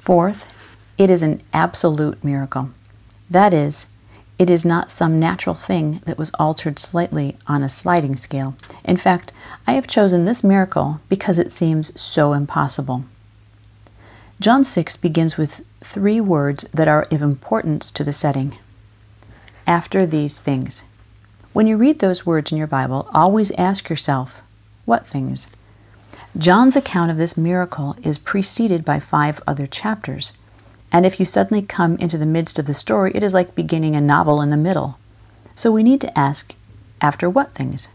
Fourth, it is an absolute miracle. That is, it is not some natural thing that was altered slightly on a sliding scale. In fact, I have chosen this miracle because it seems so impossible. John 6 begins with 3 words that are of importance to the setting. After these things. When you read those words in your Bible, always ask yourself, what things? John's account of this miracle is preceded by 5 other chapters, and if you suddenly come into the midst of the story, it is like beginning a novel in the middle. So we need to ask, after what things?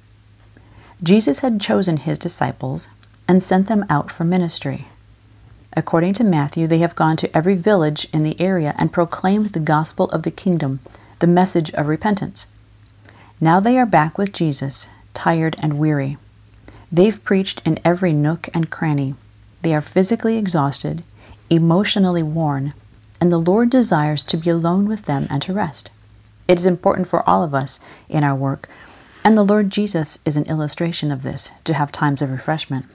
Jesus had chosen his disciples and sent them out for ministry. According to Matthew, they have gone to every village in the area and proclaimed the gospel of the kingdom, the message of repentance. Now they are back with Jesus, tired and weary. They've preached in every nook and cranny. They are physically exhausted, emotionally worn, and the Lord desires to be alone with them and to rest. It is important for all of us in our work, and the Lord Jesus is an illustration of this, to have times of refreshment.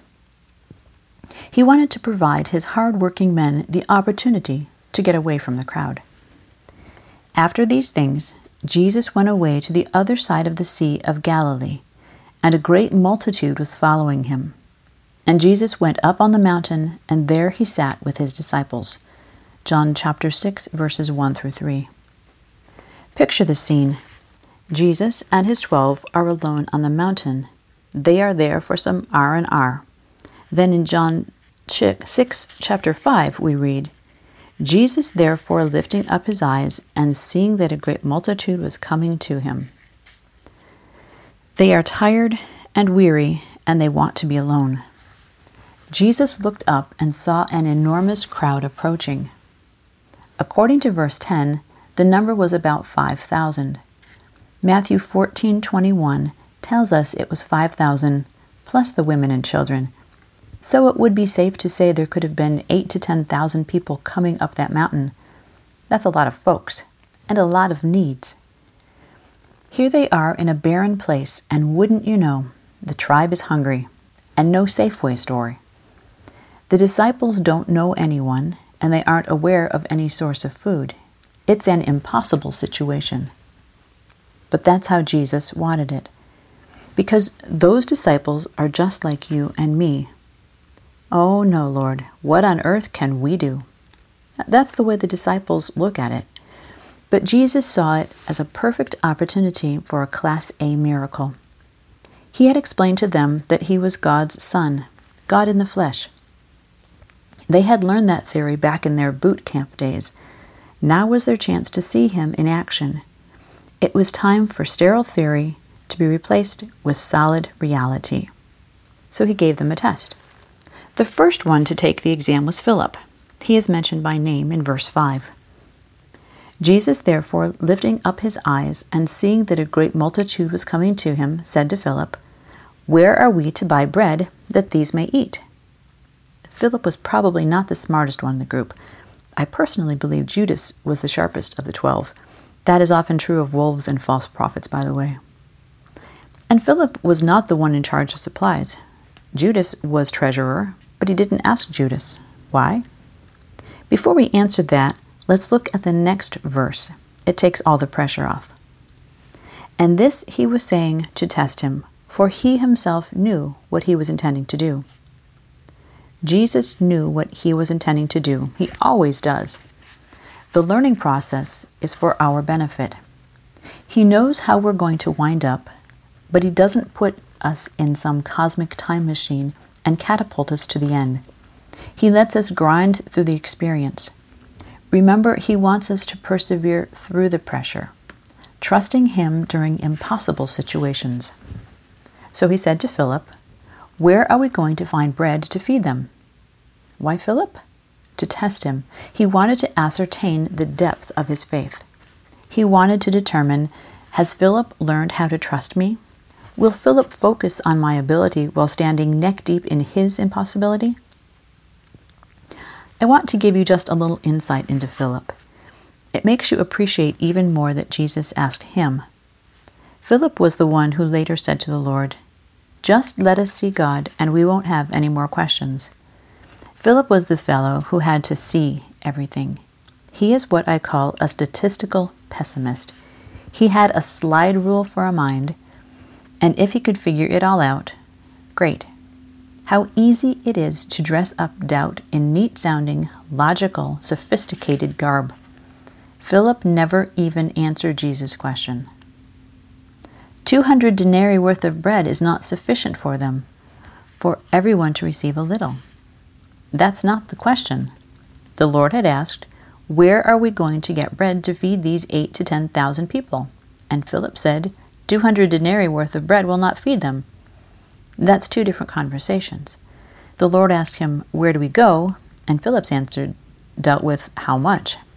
He wanted to provide his hard-working men the opportunity to get away from the crowd. After these things, Jesus went away to the other side of the Sea of Galilee, and a great multitude was following him. And Jesus went up on the mountain, and there he sat with his disciples. John chapter 6, verses 1 through 3. Picture the scene. Jesus and his 12 are alone on the mountain. They are there for some R&R. Then in John 6, chapter 5, we read, Jesus therefore lifting up his eyes, and seeing that a great multitude was coming to him. They are tired and weary, and they want to be alone. Jesus looked up and saw an enormous crowd approaching. According to verse 10, the number was about 5,000. Matthew 14:21 tells us it was 5,000 plus the women and children. So it would be safe to say there could have been 8,000 to 10,000 people coming up that mountain. That's a lot of folks, and a lot of needs. Here they are in a barren place, and wouldn't you know, the tribe is hungry, and no Safeway store. The disciples don't know anyone, and they aren't aware of any source of food. It's an impossible situation. But that's how Jesus wanted it. Because those disciples are just like you and me. Oh no, Lord, what on earth can we do? That's the way the disciples look at it. But Jesus saw it as a perfect opportunity for a Class A miracle. He had explained to them that he was God's Son, God in the flesh. They had learned that theory back in their boot camp days. Now was their chance to see him in action. It was time for sterile theory to be replaced with solid reality. So he gave them a test. The first one to take the exam was Philip. He is mentioned by name in verse 5. Jesus, therefore, lifting up his eyes and seeing that a great multitude was coming to him, said to Philip, Where are we to buy bread that these may eat? Philip was probably not the smartest one in the group. I personally believe Judas was the sharpest of the 12. That is often true of wolves and false prophets, by the way. And Philip was not the one in charge of supplies. Judas was treasurer, but he didn't ask Judas. Why? Before we answer that, let's look at the next verse. It takes all the pressure off. And this he was saying to test him, for he himself knew what he was intending to do. Jesus knew what he was intending to do. He always does. The learning process is for our benefit. He knows how we're going to wind up, but he doesn't put us in some cosmic time machine and catapult us to the end. He lets us grind through the experience. Remember, he wants us to persevere through the pressure, trusting him during impossible situations. So he said to Philip, Where are we going to find bread to feed them? Why Philip? To test him. He wanted to ascertain the depth of his faith. He wanted to determine, has Philip learned how to trust me? Will Philip focus on my ability while standing neck deep in his impossibility? I want to give you just a little insight into Philip. It makes you appreciate even more that Jesus asked him. Philip was the one who later said to the Lord, Just let us see God and we won't have any more questions. Philip was the fellow who had to see everything. He is what I call a statistical pessimist. He had a slide rule for a mind, and if he could figure it all out, great. How easy it is to dress up doubt in neat-sounding, logical, sophisticated garb. Philip never even answered Jesus' question. 200 denarii worth of bread is not sufficient for them, for everyone to receive a little. That's not the question. The Lord had asked, "Where are we going to get bread to feed these 8,000 to 10,000 people?" And Philip said, 200 denarii worth of bread will not feed them. That's two different conversations. The Lord asked him, "Where do we go?" And Philip's answer dealt with how much.